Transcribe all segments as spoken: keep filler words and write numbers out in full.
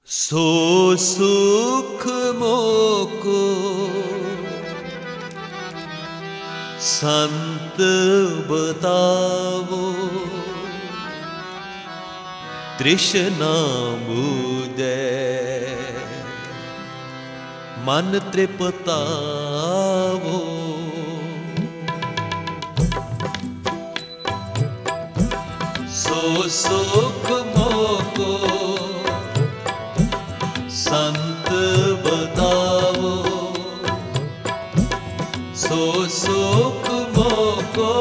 सो सुख मोको संत बतावो, तृष्णा मुदे मन तृप्तावो। सो सुख मोको संत बतावो, सो सुख मोको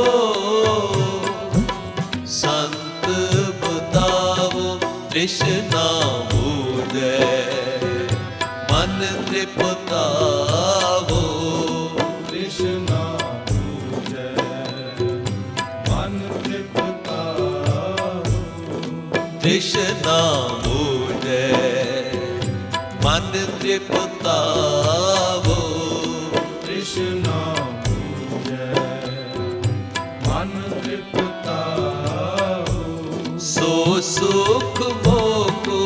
संत बतावो, तृष्णा मुदे मन तृप्तावो। तृष्णा मुदे मन तृप्तावो, तृष्णा मुदे मन तृप्तावो, तृष्णा मुदे मन तृप्तावो। सो सुख मोको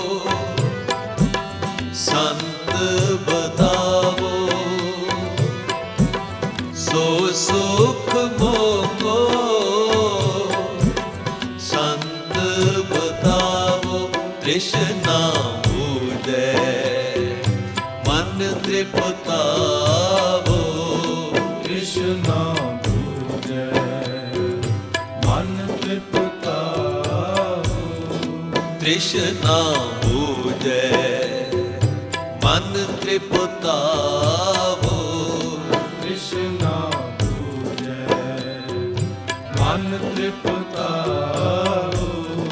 संत बतावो, सो सुख मोको संत बतावो, तृष्णा मुदे मन तृप्तावो। तृष्णा मुदे मन तृप्तावो, तृष्णा मुदे मन तृप्तावो, तृष्णा मुदे मन तृप्तावो।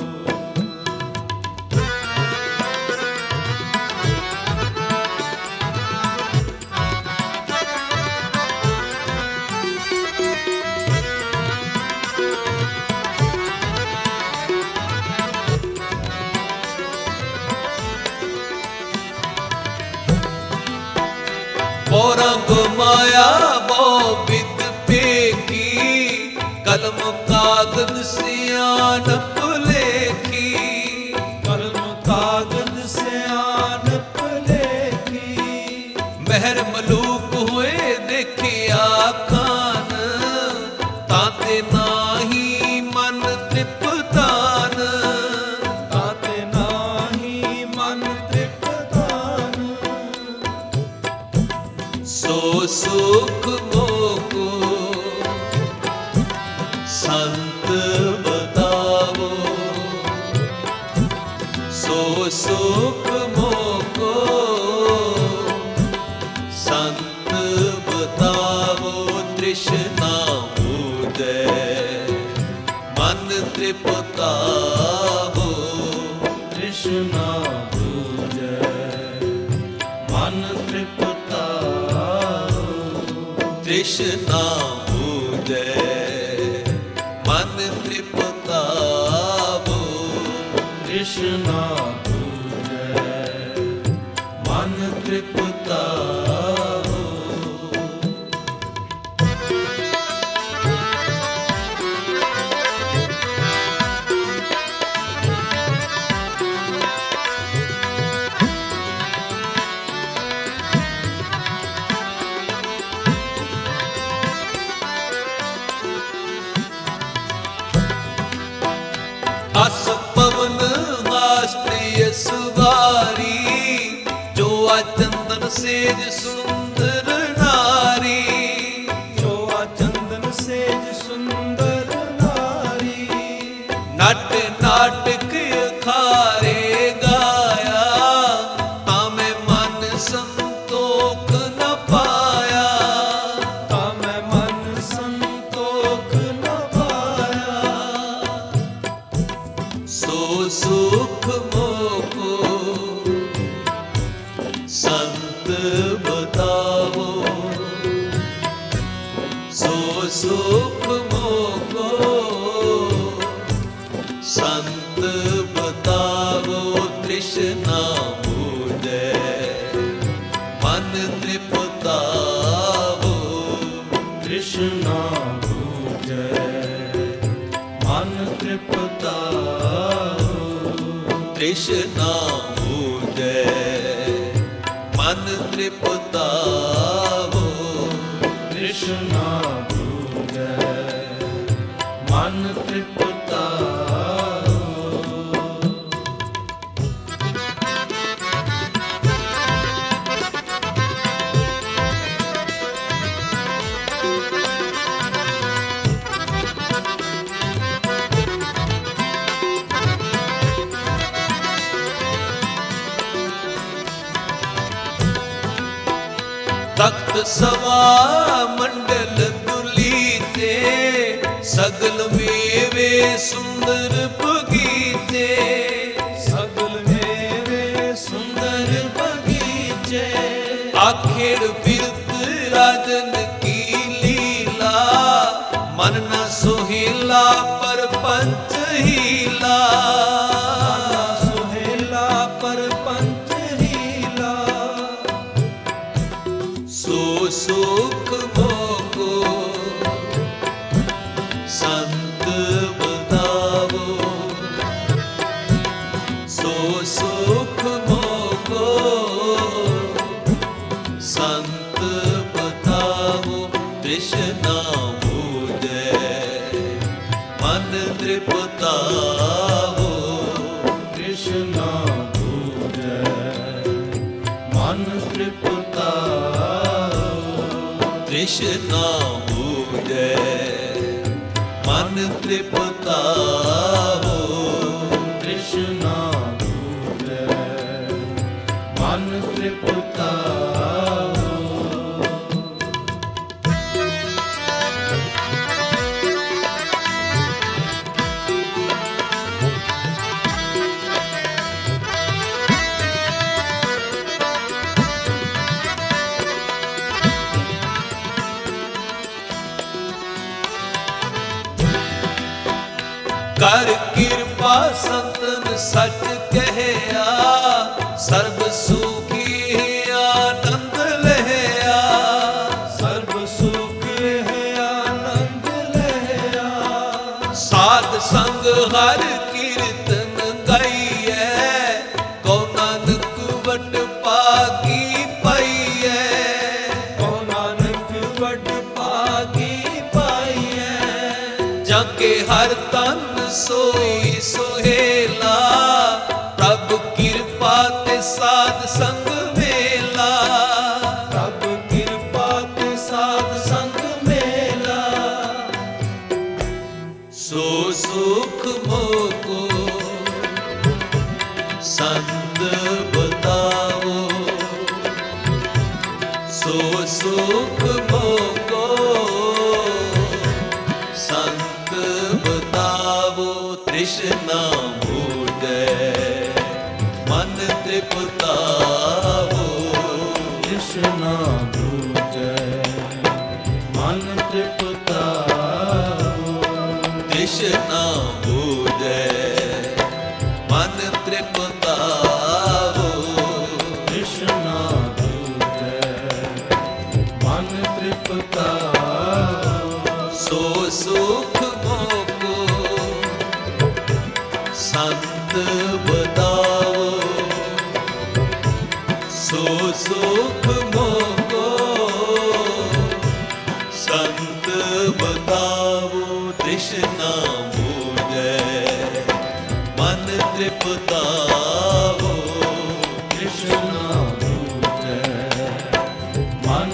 औरंग माया बो विद पेखी, कलम कागद सियानप लेखी, कलम कागद सियानप लेखी। महर मलूक हुए देखिया खान, ताते नाही मन तृप्तान, ताते नाही मन तृप्तान। सो सुख मोको संत बतावो, सो सुख मोको संत बतावो, तृष्णा मुदे मन तृप्तावो। तृष्णा मुदे मन तृप्तावो, तृष्णा मुदे मन तृप्तावो, तृष्णा मुदे मन तृप्तावो। अस पवन हास प्रिय सुवारी, जो चंदन सेज सुंदर नारी, जो चंदन सेज सुंदर नारी। नट नाटक खारे गाया, तामे मन संतोख न पाया, तामे मन संतोख न पाया। सो सुख मोको संत बतावो, सो सुख मोको संत बतावो, तृष्णा मुदे मन तृप्तावो। तृष्णा मुदे मन तृप्तावो, तृष्णा मुदे मन तृप्तावो तृष्णा बूझै मन तृप्तावो। तख्त सवा मंडल दुलीते सगल मेवे सुंदर बगीचे सगल मेवे सुंदर बगीचे आखेड़ बिरत राजन की लीला मन न सोहिला पर पंच हीला सुहेला पर पंच हीला सो सुख मोको संत बतावो सो सुख मोको संत बतावो तृष्णा बूझै मन तृप्तावो तृष्णा बूझै मन तृप्तावो तृष्णा बूझै मन तृप्तावो तृष्णा बूझै मन तृप्तावो। कर कृपा संतन सच कहया सर्व सुखी आनंद लहया सर्व सुख है आनंद लहया साध संग हर कीर्तन गाइए को नानक वट पागी पाइए को नानक वड पागी पाइयै जाके हर तन सोई सोहेला प्रभु कृपा ते साध संग मेला प्रभ कृपा ते साध संग मेला सो सुख मोको संत बतावो सो सुख मोको संत बतावो तृष्णा बूझै मन तृप्तावो तृष्णा बूझै मन तृप्तावो तृष्णा बूझै मन तृप्तावो तृष्णा बूझै मन तृप्तावो सो सुख मोको संत बतावो सो सुख मोको संत बतावो तृष्णा बूझै मन तृप्तावो तृष्णा बूझै मन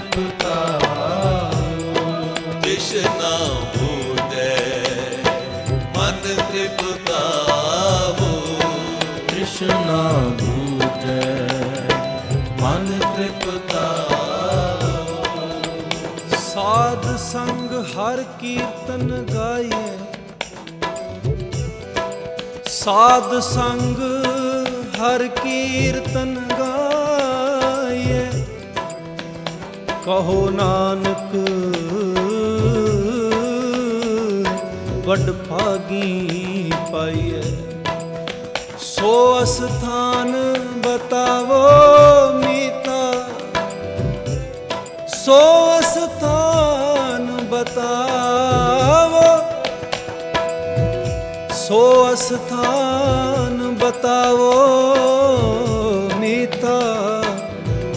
तृप्तावो तृष्णा बूझै मन तृप्तावो तृष्णा बूझै मन तृप्तावो। साध संग हर कीर्तन गाइए साध संग हर कीर्तन गाइए कहो नानक वड भागी पाइए सो स्थान बतावो मीता सो स्थान बतावो सो स्थान बतावो मीता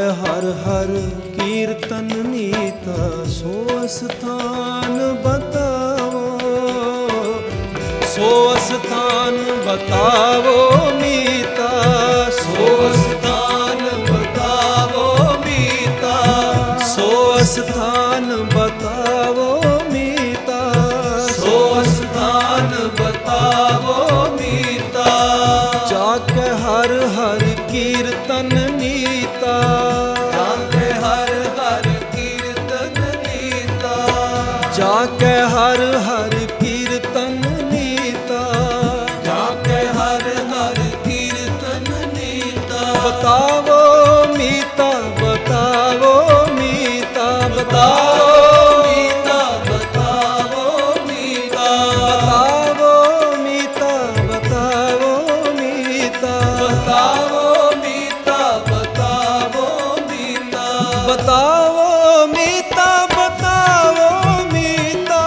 हर हर कीर्तन नीता, सो स्थान बताओ, सो स्थान बताओ मीता, सो स्थान बताओ मीता, सो स्थान बताओ मीता, सो स्थान बताओ मीता। जाके हर हर कीर्तन नीता, जाके हर हर कीर्तन नीता, जाके हर हर कीर्तन नीता, जाके हर हर कीर्तन नीता। बताओ मीता, बताओ मीता, बताओ मीता, बताओ मीता, बताओ मीता, बताओ मीता, बताओ मीता, बताओ मीता, बताओ मीता, बताओ मीता,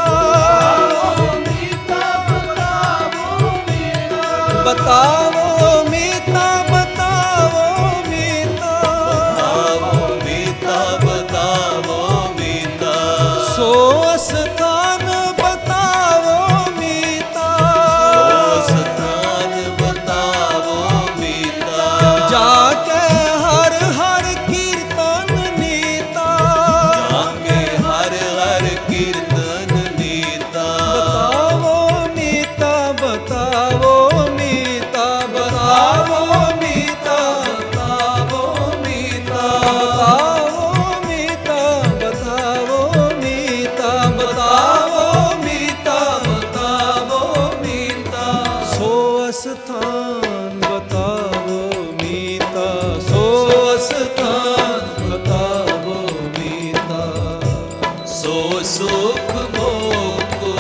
बताओ मीता, बताओ मीता, बताओ मीता, बताओ मीता। सो स्थान बताओ मीता, सो स्थान बताओ मीता। जाके हर हर कीर्तन नीता, जाके हर हर कीर्तन नीता। बताओ मीता, बताओ मीता, बताओ मीता, बताओ मीता, बताओ मीता, बताओ मीता, बताओ मीता, बताओ मीता। सो स्थान बताओ मीता, सो स्थान बताओ मीता। सो सुख मोको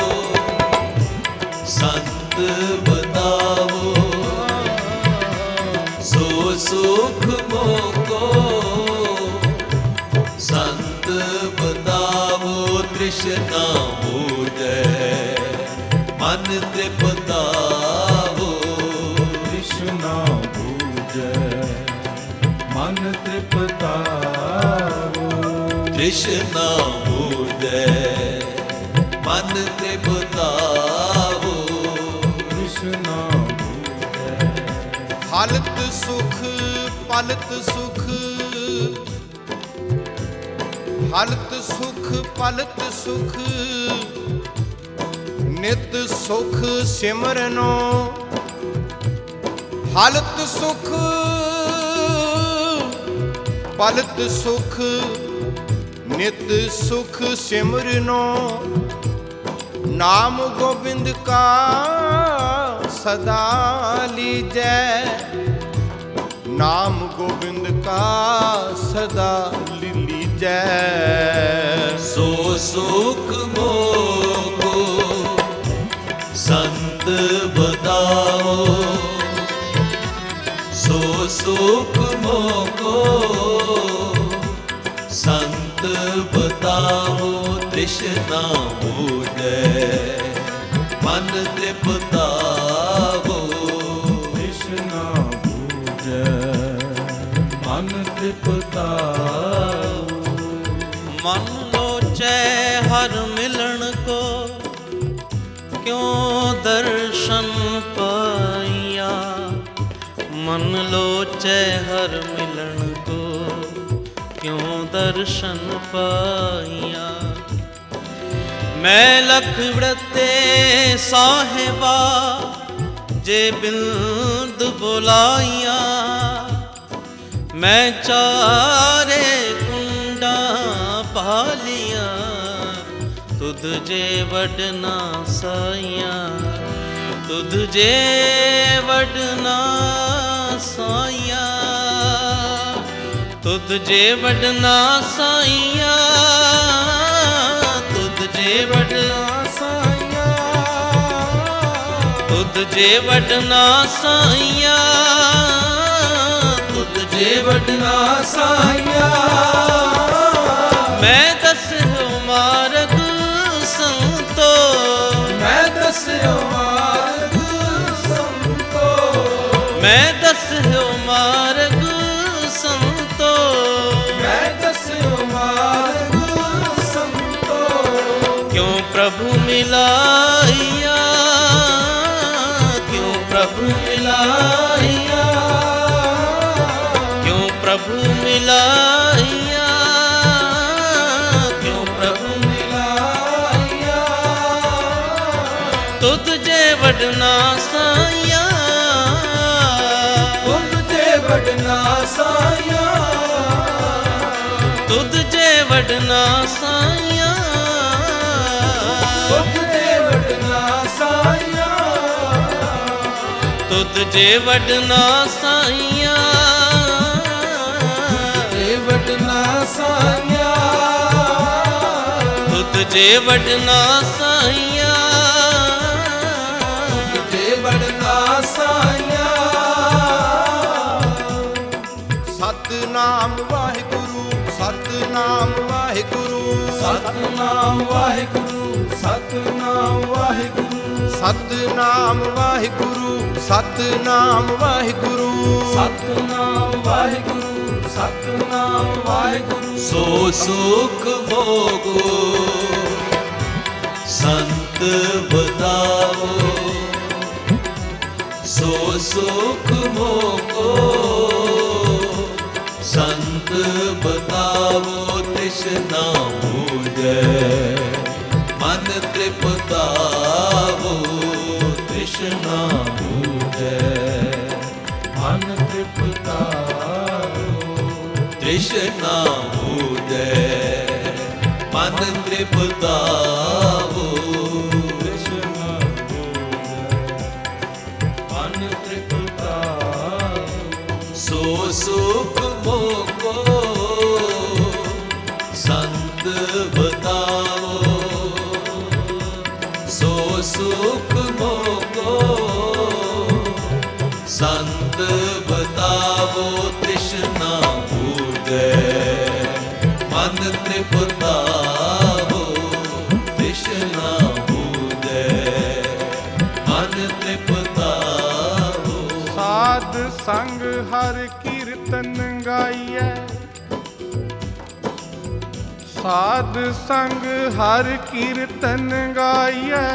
संत बताओ, सो सुख मोको संत बताओ। तृष्णा बूझे मन तृप्ताओ, कृष्णा बूझे मन तृप्ताओ, तृष्णा बूझे मन तृप्ताओ। कृष्णा बूझे। हालत सुख पलत सुख, हालत सुख पलत सुख, नित सुख सिमरनो। हालत सुख पलत सुख, नित सुख सिमरनो। नाम गोविंद का सदा लीजै, नाम गोविंद का सदा लीजै। सो सुख मोको संत बताओ, सो सुख मोको संत बताओ। तृष्णा बूझे मन तृप्ताओ, कृष्णा बूझे मन तृप्ताओ। मन लोचै हर मिलन को, क्यों दर्शन पाइया। मन लोचै हर मिलन को, क्यों दर्शन पाइया। मैं लख व्रते साहिबा, जे बिंद बुलाइया। मैं चारे कुंडा पालिया, तुध जे वडना साइया। तुध जे वडना साइया, तुध जे वडना साइया, तुध जे वडना साइया, तुध जे वडना साइया, तुध जे वडना साइया। मैं दस्यो मार्ग संतो, मैं दस्यो मार्ग संतो, मैं दस्यो मार्ग संतो। प्रभु मिलाइया, क्यों प्रभु मिलाइया, क्यों प्रभु मिलाइया, क्यों प्रभु मिलाइया, तुझ जे वडना साइया, ਤੁਧ ਜੇ ਵਡਨਾ ਸਾਇਆ, तुझ जे वडना साइया, ਤੁਧ ਜੇ ਵਡਨਾ ਸਾਇਆ, तुझ जे वडना साइया, ਜੇ ਵਡਨਾ ਸਾਇਆ, तुझ जे वडना साइया, ਜੇ ਵਡਨਾ ਸਾਇਆ, ਸਤਿਨਾਮ ਵਾਹਿਗੁਰੂ ਸਤਿਨਾਮ ਵਾਹਿਗੁਰੂ ਸਤਿਨਾਮ ਵਾਹਿਗੁਰੂ, ਸਤਿਨਾਮ ਵਾਹਿਗੁਰੂ, ਸਤਿਨਾਮ ਵਾਹਿਗੁਰੂ ਸਤਿਨਾਮ ਵਾਹਿਗੁਰੂ ਸਤਿਨਾਮ ਵਾਹਿਗੁਰੂ, ਸਤਿਨਾਮ ਵਾਹਿਗੁਰੂ, सो सुख भोगो संत बताओ, सो सुख भोगो संत बताओ, तृष्णा बूझे मन तृप्तावो, तृष्णा बूझे ਮਨ ਤ੍ਰਿਪਤਾਓ, तृष्णा बूझे मन तृप्तावो, ਕ੍ਰਿਸ਼ਨਾ ਮਨ ਤ੍ਰਿਪਤਾਓ, सो सुख भोगो संत बताओ, सो सुख भोगो संत बताओ, तृष्णा बूझे मन तृप्तावो, तृष्णा बूझे मन तृप्तावो। ਸਾਧ ਸੰਗ ਹਰ ਕੀਰਤਨ ਗਾਈਐ ਸਾਧ ਸੰਗ ਹਰ ਕੀਰਤਨ ਗਾਈਐ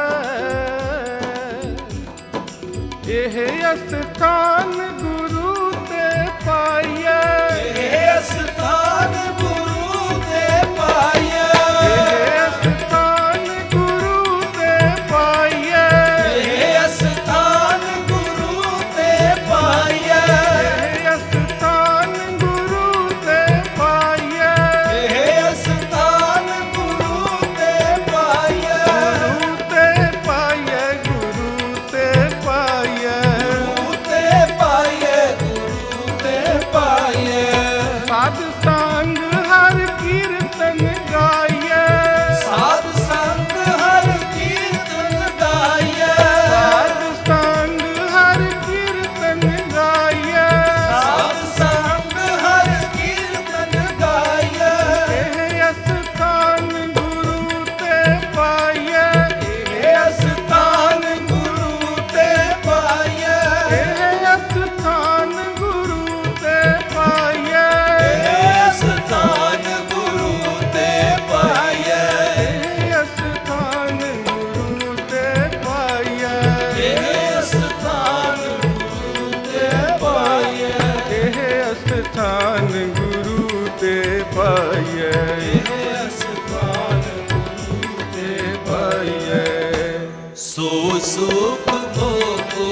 ਇਹ ਅਸਥਾਨ ਗੁਰੂ ਤੇ ਪਾਈਐ ਇਹ ਸਥਾਨ ਗੁਰੂ ਤੇ ਪਾਇਆ, ਇਹ ਅਸਥਾਨ ਗੁਰੂ ਤੇ ਪਾਈਐ ਇਹ ਸਥਾਨ ਗੁਰੂ ਤੇ ਪਾਇਆ, ਇਹ ਅਸਥਾਨ ਗੁਰੂ ਤੇ ਪਾਈਐ ਇਹ ਸਥਾਨ ਗੁਰੂ ਤੇ ਪਾਇਆ, ਗੁਰੂ ਤੇ ਪਾਈਐ ਗੁਰੂ ਤੇ ਪਾਈਐ ਗੁਰੂ ਤੇ ਪਾਇਆ, ਗੁਰੂ ਤੇ ਪਾਇਆ, ਸਾਧ ਸੰਗ ਹਰ ਕੀਰਤਨ ਗਾਈਐ ਸਾਧ ਸੰਗ ਹਰ ਕੀਰਤਨ ਗਾਈਐ, ਸਾਧ ਸੰਗ ਹਰ ਕੀਰਤਨ ਗਾਈਐ ਸਾਧ ਸੰਗ ਹਰ ਕੀਰਤਨ ਗਾਈਐ, ਇਹ ਅਸਥਾਨ ਗੁਰੂ ਤੇ ਪਾਈਐ ਇਹ ਸਥਾਨ ਗੁਰੂ ਤੇ ਪਾਇਆ, ਇਹ ਅਸਥਾਨ ਗੁਰੂ ਤੇ ਪਾਈਐ ਇਹ ਸਥਾਨ ਗੁਰੂ ਤੇ ਪਾਇਆ, ਇਹ ਅਸਥਾਨ ਗੁਰੂ ਤੇ ਪਾਈਐ ਇਹ ਸਥਾਨ ਗੁਰੂ ਤੇ ਪਾਇਆ, ਇਹ ਅਸਥਾਨ ਗੁਰੂ ਤੇ ਪਾਈਐ ਇਹ ਸਥਾਨ ਗੁਰੂ ਤੇ ਪਾਈਐ सो सुख भोगो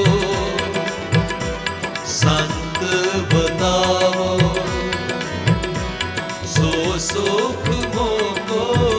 संत बताओ, सो सुख भोगो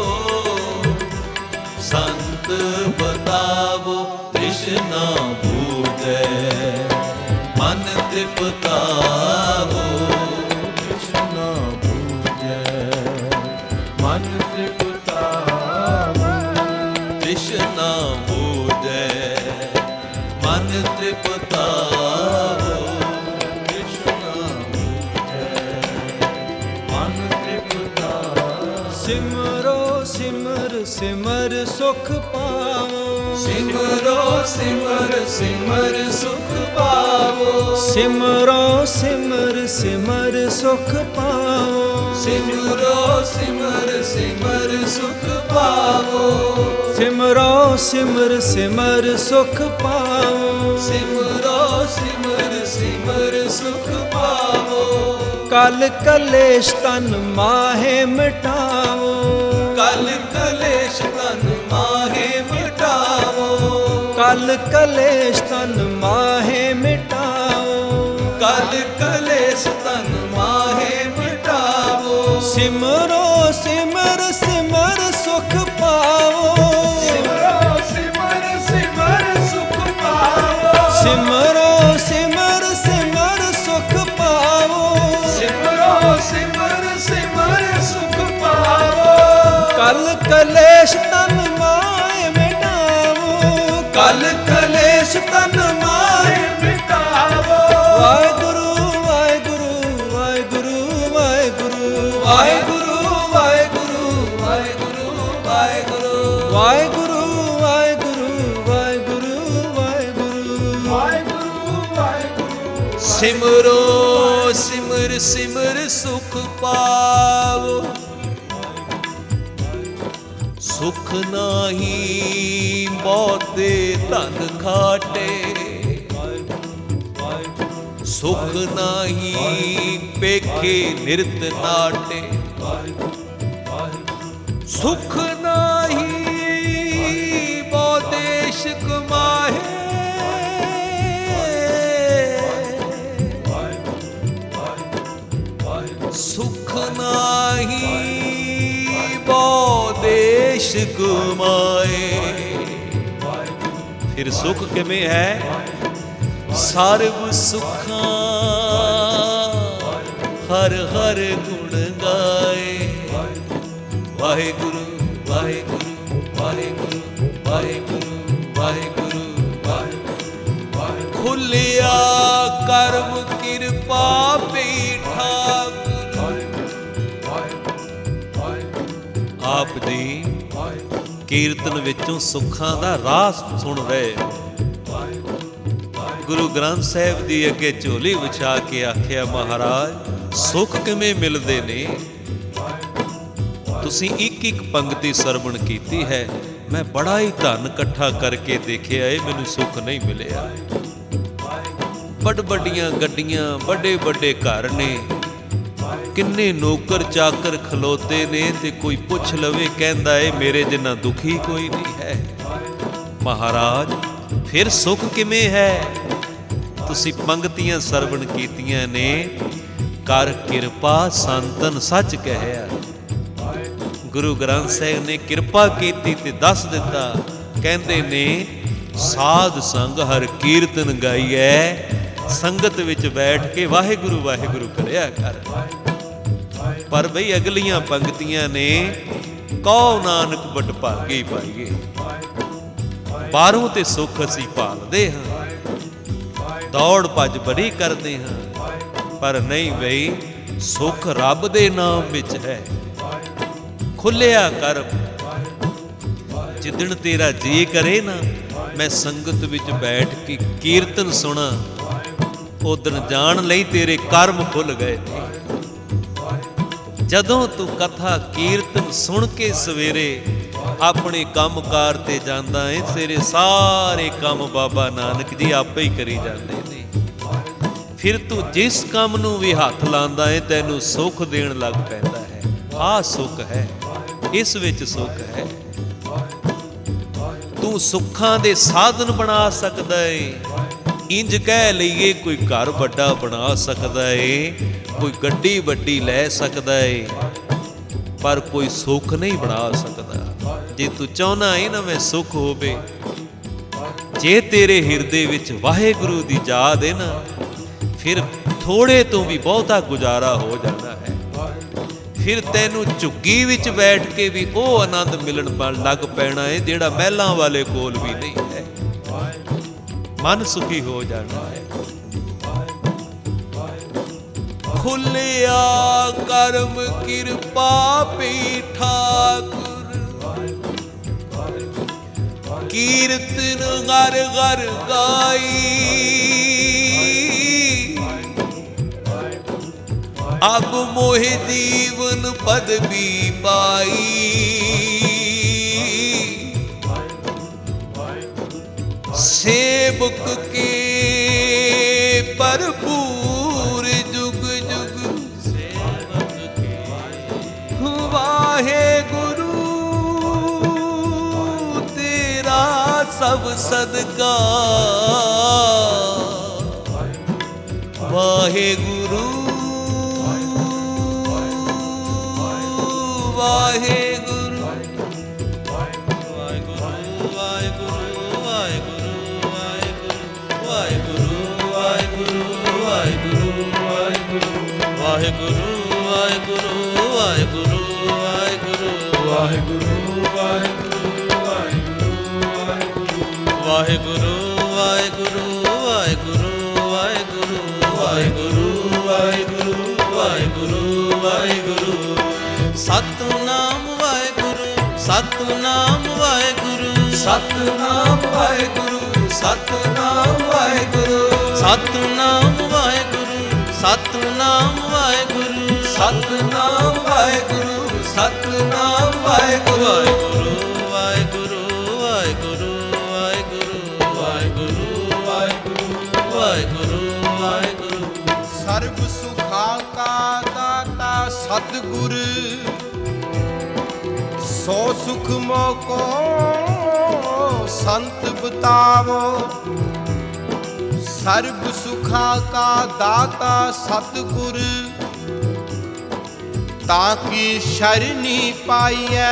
संत बताओ, तृष्णा बूझे मन तृप्तावो, ਕ੍ਰਿਸ਼ਨਾ ਬੂਝੈ ਮਨ ਤ੍ਰਿਪਤਾਓ, तृष्णा बूझे मन तृप्तावो, ਕ੍ਰਿਸ਼ਨਾ ਬੂਝੈ ਮਨ ਤ੍ਰਿਪਤਾਓ, ਸਿਮਰੋ ਸਿਮਰ ਸਿਮਰ ਸੁਖ ਪਾਵੋ, सिमरो सिमर सिमर सुख पावो, ਸਿਮਰੋ ਸਿਮਰ ਸਿਮਰ ਸੁਖ ਪਾਵੋ, ਸਿਮਰੋ ਸਿਮਰ ਸਿਮਰ ਸੁਖ ਪਾਵੋ ਸਿਮਰੋ ਸਿਮਰ ਸਿਮਰ ਸੁਖ ਪਾਵੋ ਸਿਮਰੋ ਸਿਮਰ ਸਿਮਰ ਸੁਖ ਪਾਵੋ ਕਲ ਕਲੇਸ਼ ਤਨ ਮਾਹੇ ਮਿਟਾਵੋ ਕਲ ਕਲੇਸ਼ ਤਨ ਮਾਹੇ ਮਿਟਾਵੋ ਕਲ ਕਲੇਸ਼ ਤਨ ਮਾਹੇ ਮਿਟਾਵੋ ਕਲ ਕਲੇਸ਼ ਤਨ ਮਾਹੇ ਮਿਟਾਵੋ ਸਿਮਰੋ ਸਿਮਰ ਸਿਮਰ ਸੁਖ ਪਾਵੋ ਸਿਮਰੋ ਸਿਮਰ ਸਿਮਰ ਸੁਖ ਪਾਵੋ ਸਿਮਰੋ ਸਿਮਰ ਸਿਮਰ ਸੁਖ ਪਾਵੋ ਸਿਮਰੋ ਸਿਮਰ ਸਿਮਰ ਸੁਖ ਪਾਵੋ ਕਲ ਕਲੇਸ਼ ਤਨ ਮਾਹੇ ਮਿਟਾਵੋ ਕਲ ਕਲੇਸ਼ ਤਨ ਮਾਹੇ ਮਿਟਾਵੋ ਵਾਹਿਗੁਰੂ ਵਾਹਿਗੁਰੂ ਵਾਹਿਗੁਰੂ ਵਾਹਿਗੁਰੂ ਵਾਹਿਗੁਰੂ ਵਾਹਿਗੁਰੂ ਵਾਹਿਗੁਰੂ ਵਾਹਿਗੁਰੂ ਵਾਹਿਗੁਰੂ ਵਾਹਿਗੁਰੂ ਵਾਹਿਗੁਰੂ ਵਾਹਿਗੁਰੂ ਵਾਹਿਗੁਰੂ ਸਿਮਰੋ ਸਿਮਰ ਸਿਮਰ ਸੁਖ ਪਾਵੋ ਸੁਖ ਨਾਹੀ ਬਹੁਤੇ ਧਨ ਖਾਟੇ ਸੁਖ ਨਾਹੀ ਪੇਖੇ ਨਿਰਤ ਨਾਟੇ ਸੁਖ ਨਾਹੀ ਬਹੁਦੇਸ਼ ਕਮਾਹੇ ਸੁਖ ਨਾਹੀ ਬਹੁਦੇਸ਼ ਕਮਾਏ ਫਿਰ ਸੁਖ ਕਿਵੇਂ ਹੈ ਸਰਬ ਸੁਖਾਂ ਹਰ ਹਰ ਗੁਣ ਗਾਏ ਵਾਹਿਗੁਰੂ ਵਾਹਿਗੁਰੂ ਵਾਹਿਗੁਰੂ ਵਾਹਿਗੁਰੂ ਵਾਹਿਗੁਰੂ ਵਾਹਿਗੁਰੂ ਖੁੱਲਿਆ ਕਰਮ ਕਿਰਪਾ ਪੀਠਾ ਆਪ ਦੀ ਕੀਰਤਨ ਵਿੱਚੋਂ ਸੁੱਖਾਂ ਦਾ ਰਾਸ ਸੁਣ ਰਹੇ ਗੁਰੂ ਗ੍ਰੰਥ ਸਾਹਿਬ ਦੀ ਅੱਗੇ ਝੋਲੀ ਵਿਛਾ ਕੇ ਆਖਿਆ ਮਹਾਰਾਜ ਸੁੱਖ ਕਿਵੇਂ ਮਿਲਦੇ ਨੇ ਤੁਸੀਂ ਇੱਕ ਇੱਕ ਪੰਕਤੀ ਸਰਵਣ ਕੀਤੀ ਹੈ ਮੈਂ ਬੜਾ ਹੀ ਧਨ ਇਕੱਠਾ ਕਰਕੇ ਦੇਖਿਆ ਇਹ ਮੈਨੂੰ ਸੁੱਖ ਨਹੀਂ ਮਿਲਿਆ ਵੱਡ ਵੱਡੀਆਂ ਗੱਡੀਆਂ ਵੱਡੇ ਵੱਡੇ ਘਰ ਨੇ ਕਿੰਨੇ ਨੌਕਰ ਚਾਕਰ ਖਲੋਤੇ ਨੇ ਤੇ ਕੋਈ ਪੁੱਛ ਲਵੇ ਕਹਿੰਦਾ ਏ ਮੇਰੇ ਜਿੰਨਾ ਦੁਖੀ ਕੋਈ ਨਹੀਂ ਹੈ ਮਹਾਰਾਜ ਫਿਰ ਸੁੱਖ ਕਿਵੇਂ ਹੈ ਤੁਸੀਂ ਪੰਕਤੀਆਂ ਸਰਵਣ ਕੀਤੀਆਂ ਨੇ ਕਰ ਕਿਰਪਾ ਸੰਤਨ ਸੱਚ ਕਹਿਆ ਗੁਰੂ ਗ੍ਰੰਥ ਸਾਹਿਬ ਨੇ ਕਿਰਪਾ ਕੀਤੀ ਤੇ ਦੱਸ ਦਿੱਤਾ ਕਹਿੰਦੇ ਨੇ ਸਾਧ ਸੰਗ ਹਰ ਕੀਰਤਨ ਗਾਈਐ ਸੰਗਤ ਵਿੱਚ ਬੈਠ ਕੇ ਵਾਹਿਗੁਰੂ ਵਾਹਿਗੁਰੂ ਕਰਿਆ ਕਰ ਪਰ ਬਈ ਅਗਲੀਆਂ ਪੰਕਤੀਆਂ ਨੇ ਕਉ ਨਾਨਕ ਬਟ ਭਾਗੀ ਪਾਈਏ ਬਾਹਰੋਂ ਤੇ ਸੁੱਖ ਅਸੀਂ ਭਾਲਦੇ ਹਾਂ ਦੌੜ ਭੱਜ ਬੜੀ ਕਰਦੇ ਹਾਂ ਪਰ ਨਹੀਂ ਬਈ ਸੁੱਖ ਰੱਬ ਦੇ ਨਾਮ ਵਿੱਚ ਹੈ ਖੁੱਲਿਆ ਕਰ ਜਿੱਦਣ ਤੇਰਾ ਜੀ ਕਰੇ ਨਾ ਮੈਂ ਸੰਗਤ ਵਿੱਚ ਬੈਠ ਕੇ ਕੀਰਤਨ ਸੁਣਾ ਉਦਣ ਜਾਣ ਲਈ ਤੇਰੇ ਕਰਮ ਖੁੱਲ ਗਏ ਜਦੋਂ ਤੂੰ ਕਥਾ ਕੀਰਤਨ ਸੁਣ ਕੇ ਸਵੇਰੇ ਆਪਣੇ ਕੰਮਕਾਰ ਤੇ ਜਾਂਦਾ ਏ ਤੇਰੇ ਸਾਰੇ ਕੰਮ ਬਾਬਾ ਨਾਨਕ ਜੀ ਆਪੇ ਹੀ ਕਰੀ ਜਾਂਦੇ ਨੇ ਫਿਰ ਤੂੰ ਜਿਸ ਕੰਮ ਨੂੰ ਵੀ ਹੱਥ ਲਾਉਂਦਾ ਏ ਤੈਨੂੰ ਸੁੱਖ ਦੇਣ ਲੱਗ ਪੈਂਦਾ ਹੈ ਆਹ ਸੁੱਖ ਹੈ ਇਸ ਵਿੱਚ ਸੁੱਖ ਹੈ ਤੂੰ ਸੁੱਖਾਂ ਦੇ ਸਾਧਨ ਬਣਾ ਸਕਦਾ ਏ ਇੰਜ ਕਹਿ ਲਈਏ ਕੋਈ ਘਰ ਵੱਡਾ ਬਣਾ ਸਕਦਾ ਏ ਕੋਈ ਗੱਡੀ ਵੱਡੀ ਲੈ ਸਕਦਾ ਏ ਪਰ ਕੋਈ ਸੁੱਖ ਨਹੀਂ ਬਣਾ ਸਕਦਾ ਜੇ ਤੂੰ ਚਾਹੁੰਦਾ ਏ ਨਾ ਮੈਂ ਸੁੱਖ ਹੋਵੇ ਜੇ ਤੇਰੇ ਹਿਰਦੇ ਵਿੱਚ ਵਾਹਿਗੁਰੂ ਦੀ ਯਾਦ ਏ ਨਾ ਫਿਰ ਥੋੜੇ ਤੋਂ ਵੀ ਬਹੁਤਾ ਗੁਜ਼ਾਰਾ ਹੋ ਜਾਂਦਾ ਹੈ ਫਿਰ ਤੈਨੂੰ ਝੁੱਗੀ ਵਿੱਚ ਬੈਠ ਕੇ ਵੀ ਉਹ ਆਨੰਦ ਮਿਲਣ ਲੱਗ ਪੈਣਾ ਏ ਜਿਹੜਾ ਮਹਿਲਾਂ ਵਾਲੇ ਕੋਲ ਵੀ ਨਹੀਂ ਹੈ ਮਨ ਸੁਖੀ ਹੋ ਜਾਣਾ ਹੈ ਖੁੱਲਿਆ ਕਰਮ ਕਿਰਪਾ ਪੀਠਾ ਕੀਰਤਨ ਗਰ ਗਰ ਗਾਈ अब मोहि जीवन पदवी पाई, सेवक के भरपूर जुग जुग, वाहे गुरु तेरा सब सदका, वाहे गुरु वाहे गुरु वाहेगुरु वाहेगुरु वाहेगुरु वाहेगुरु वाहेगुरु वाहेगुरु वाहेगुरु वाहेगुरु वाहेगुरु वाहेगुरु वाहेगुरु वाहेगुरु वाहेगुरु वाहेगुरु वाहेगुरु वाहेगुरु वाहेगुरु वाहेगुरु सतनाम वाहेगुरु सतनाम वाहेगुरु सतनाम वाहेगुरु सतनाम वाहेगुरु सतनाम वाहेगुरु सतनाम वाहेगुरु सतनाम वाहेगुरु सतनाम वाहेगुरु वाहेगुरु वाहेगुरु वाहेगुरु वाहेगुरु वाहेगुरु वाहेगुरु वाहेगुरु सर्व सुखा का दाता सतगुर, सो सुख मोको संत बतावो। सर्व सुखा का दाता सतगुर, ताकि शरणी पाइए,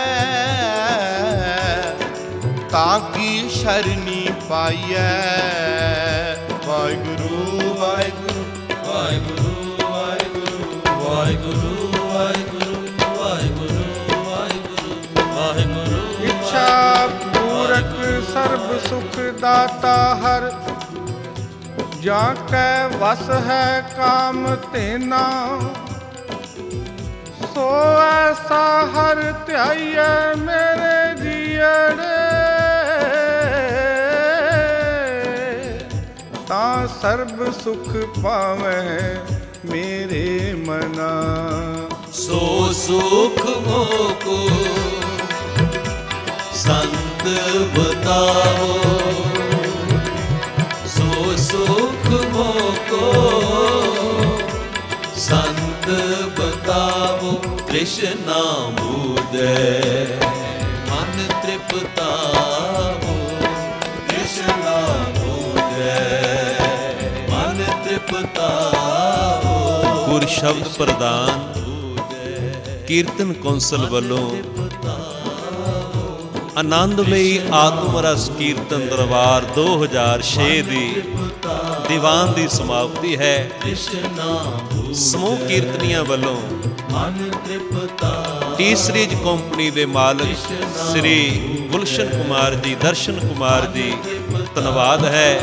ताकि शरणी पाइए। वाहिगुरु वाहिगुरु वाहिगुरु वाहिगुरु वाहिगुरु वाहिगुरु वाहिगुरु वाहिगुरु। इच्छा पूरक सर्व सुख दाता हर, जाकै वस है काम तेना। सो ऐसा हर ध्याइए मेरे जीअड़े, ता सर्ब सुख पावे मेरे मना। सो सुख मोको संत बताओ, सो सुख मोको संत बताओ। कृष्णा मुदे मन तृप्ताओ, कृष्णा मुदे मन तृप्ताओ। गुर शब्द प्रदान ਕੀਰਤਨ ਕੌਂਸਲ ਵੱਲੋਂ ਆਨੰਦਮਈ ਆਤਮ ਰਸ ਕੀਰਤਨ ਦਰਬਾਰ ਦੋ ਹਜ਼ਾਰ ਛੇ ਦੀ ਦੀਵਾਨ ਦੀ ਸਮਾਪਤੀ ਹੈ। ਸਮੂਹ ਕੀਰਤਨੀਆਂ ਵੱਲੋਂ ਟੀ ਸੀਰੀਜ਼ ਕੰਪਨੀ ਦੇ ਮਾਲਕ ਸ੍ਰੀ ਗੁਲਸ਼ਨ ਕੁਮਾਰ ਜੀ, ਦਰਸ਼ਨ ਕੁਮਾਰ ਜੀ, ਧੰਨਵਾਦ ਹੈ।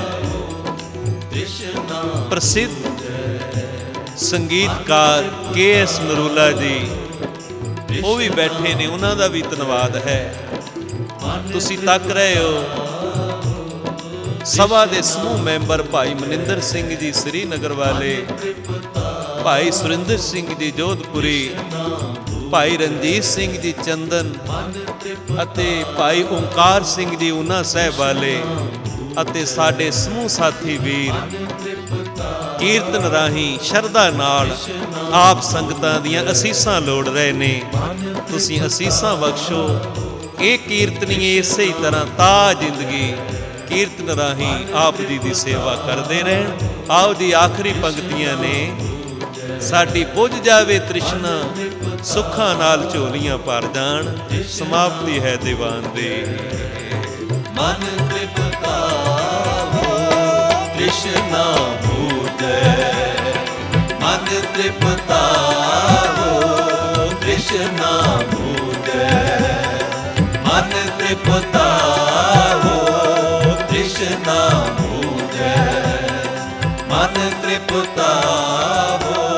ਪ੍ਰਸਿੱਧ ਸੰਗੀਤਕਾਰ ਕੇ ਐਸ ਨਰੂਲਾ ਜੀ ਉਹ ਵੀ ਬੈਠੇ ਨੇ, ਉਹਨਾਂ ਦਾ ਵੀ ਧੰਨਵਾਦ ਹੈ। ਤੁਸੀਂ ਤੱਕ ਰਹੇ ਹੋ ਸਭਾ ਦੇ ਸਮੂਹ ਮੈਂਬਰ ਭਾਈ ਮਨਿੰਦਰ ਸਿੰਘ ਜੀ ਸ੍ਰੀਨਗਰ ਵਾਲੇ, ਭਾਈ ਸੁਰਿੰਦਰ ਸਿੰਘ ਜੀ ਜੋਧਪੁਰੀ, ਭਾਈ ਰਣਜੀਤ ਸਿੰਘ ਜੀ ਚੰਦਨ ਅਤੇ ਭਾਈ ਓਂਕਾਰ ਸਿੰਘ ਜੀ ਊਨਾ ਸਾਹਿਬ ਵਾਲੇ, ਅਤੇ ਸਾਡੇ ਸਮੂਹ ਸਾਥੀ ਵੀਰ ਕੀਰਤਨ ਰਾਹੀਂ ਸ਼ਰਧਾ ਨਾਲ ਆਪ ਸੰਗਤਾਂ ਦੀਆਂ ਅਸੀਸਾਂ ਲੋੜ ਰਹੇ ਨੇ। ਤੁਸੀਂ ਅਸੀਸਾਂ ਬਖਸ਼ੋ। ਇਹ ਕੀਰਤਨੀਏ ਇਸੇ ਹੀ ਤਰ੍ਹਾਂ ਤਾ ਜ਼ਿੰਦਗੀ ਕੀਰਤਨ ਰਾਹੀਂ ਆਪ ਜੀ ਦੀ ਸੇਵਾ ਕਰਦੇ ਰਹਿਣ। ਆਓ ਜੀ, ਆਖਰੀ ਪੰਕਤੀਆਂ ਨੇ। ਸਾਡੀ ਬੁੱਝ ਜਾਵੇ ਤ੍ਰਿਸ਼ਨਾ, ਸੁੱਖਾਂ ਨਾਲ ਝੋਲੀਆਂ ਭਰ ਜਾਣ। ਸਮਾਪਤੀ ਹੈ ਦੀਵਾਨ ਦੀ। ਮਨ ਤ੍ਰਿਪਤਾਵੋ ਤ੍ਰਿਸ਼ਨਾ ਮੂਟੈ, ਮਨ ਤ੍ਰਿਪਤਾਵੋ ਤ੍ਰਿਸ਼ਨਾ ਮੂਟੈ, ਮਨ ਤ੍ਰਿਪਤਾਵੋ ਤ੍ਰਿਸ਼ਨਾ ਮੂਟੈ, ਮਨ ਤ੍ਰਿਪਤਾਵੋ